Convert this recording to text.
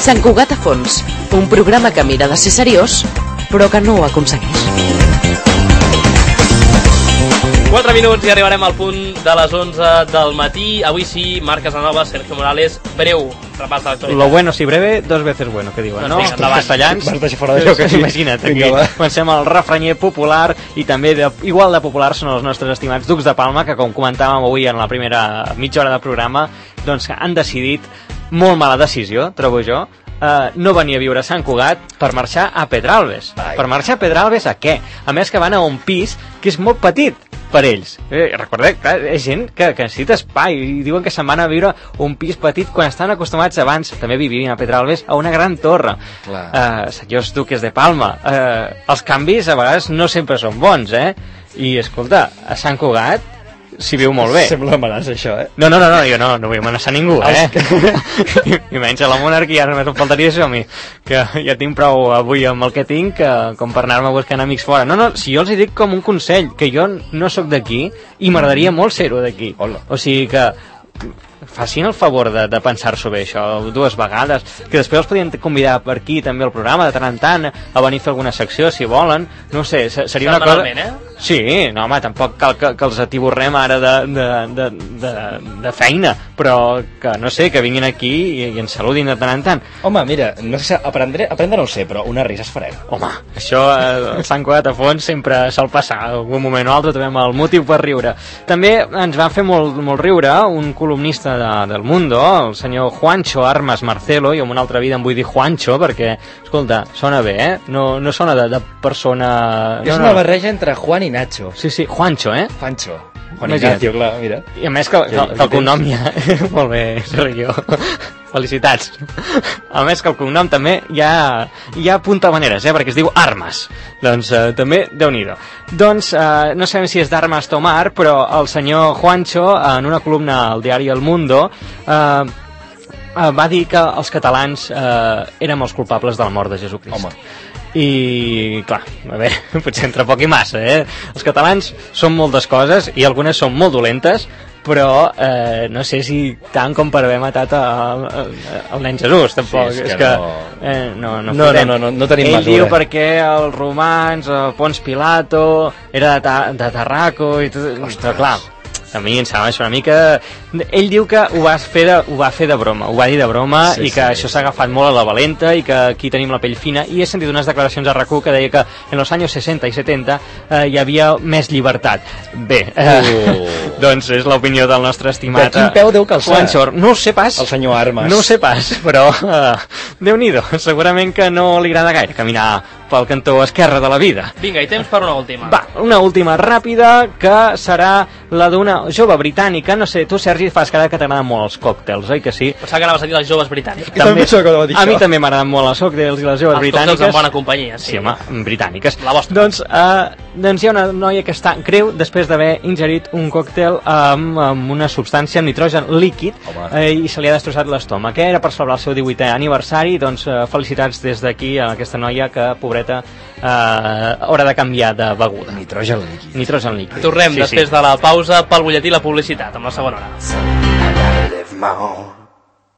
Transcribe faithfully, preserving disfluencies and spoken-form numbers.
Sant Cugat a fons, un programa que mira de ser seriós, però que no ho aconsegueix. quatre minuts i arribarem al punt de les onze del matí. Avui sí, Marc Casanova, Sergio Morales, breu repàs de l'actualitat. Lo bueno si breve, dos veces bueno, que diuen, no? Vinga, endavant. Els castellans. Vas deixar fora d'això, que sí. Imagina't, aquí Vinga, comencem el refranyer popular i també de, igual de populars són els nostres estimats Ducs de Palma, que com comentàvem avui en la primera mitja hora de programa, doncs han decidit, molt mala decisió, trobo jo, Uh, no venir a viure a Sant Cugat per marxar a Pedralbes. Ai. Per marxar a Pedralbes a què? A més que van a un pis que és molt petit per ells. Eh, recordeu, clar, és gent que, que necessita espai i diuen que se'n van a viure un pis petit quan estan acostumats abans, també vivien a Pedralbes, a una gran torre. Uh, senyors duques de Palma, uh, els canvis a vegades no sempre són bons, eh? I escolta, a Sant Cugat s'hi viu molt bé. Sembla amenaça, això, eh? No, no, no, no, jo no, no vull amenaçar ningú, eh? I, I menys a la monarquia, només em faltaria això a mi, que ja tinc prou avui amb el que tinc, que, com per anar-me buscant amics fora. No, no, si jo els hi dic com un consell, que jo no sóc d'aquí i m'agradaria molt ser-ho d'aquí. O sigui que facin el favor de, de pensar-s'ho bé, això, dues vegades, que després els podien convidar per aquí també al programa, de tant en tant, a venir a fer alguna secció, si volen, no sé, seria una cosa... Eh? Sí, no, home, tampoc cal que, que els atiborrem ara de, de, de, de, de feina, però que, no sé, que vinguin aquí i, i ens saludin de tant en tant. Home, mira, no sé, aprendre, aprendre no ho sé, però unes rises farem. Home, això, eh, el Sant Cugat a fons sempre sol passar, algun moment o altre trobem el motiu per riure. També ens va fer molt, molt riure un columnista de, del Mundo, el senyor Juancho Armas Marcelo, i amb una altra vida em vull dir Juancho, perquè, escolta, sona bé, eh? No, no sona de, de persona... És no, una no. barreja entre Juan i Nacho. Sí, sí, Juancho, eh? Juancho. Juan Ignacio, clar, mira. I a més que, que, que el cognom ja... Molt bé, Sergio. Felicitats. A més que el cognom també ja, ja apunta maneres, eh? Perquè es diu Armas. Doncs eh, també, Déu-n'hi-do. Doncs eh, no sabem si és d'Armas Tomar, però el senyor Juancho, en una columna al diari El Mundo, eh, va dir que els catalans eh, érem els culpables de la mort de Jesucrist. Home. I, clar, a veure, potser entre poc i massa, eh? Els catalans són moltes coses i algunes són molt dolentes, però eh, no sé si tant com per haver matat el nen Jesús, tampoc. Sí, és que, és que no... Eh, no, no, no, no, no, no, no tenim Ell mesura. diu perquè els romans, el Pons Pilato, era de, ta de Tarraco i tot... Ostres, clar, a mi em sembla això una mica... Ell diu que ho va fer de, ho va fer de broma, ho va dir de broma, sí, i que sí, això s'ha agafat molt a la valenta i que aquí tenim la pell fina, i he sentit unes declaracions a RAC u que deia que en els anys seixanta i setanta eh, hi havia més llibertat. Bé, eh, uh. doncs és l'opinió del nostre estimat... De quin peu deu calçar? Juancho, no ho sé pas. El senyor Armas. No ho sé pas, però eh, Déu-n'hi-do, segurament que no li agrada gaire caminar pel cantó esquerre de la vida. Vinga, i temps per una última. Va, una última ràpida, que serà la d'una jove britànica. No sé, tu, Sergi, fas cada que t'agraden molt els còctels, oi que sí? Pensava que anaves a dir les joves britàniques. També, també a mi també m'agraden molt els còctels i les joves els britàniques. Els còctels en bona companyia, sí. Sí, home, britàniques. La vostra. Doncs, eh, doncs hi ha una noia que està greu després d'haver ingerit un còctel amb, amb una substància, amb nitrogen líquid, eh, i se li ha destrossat l'estómac. Era per celebrar el seu divuitè aniversari, doncs eh, felicitats des d'aquí a aquesta noia que, pobreta, eh, haurà de canviar de beguda. Nitrogen líquid. Nitrogen líquid. Tornem sí, després sí. de la pausa pel butlletí i la publicitat, amb la segona hora.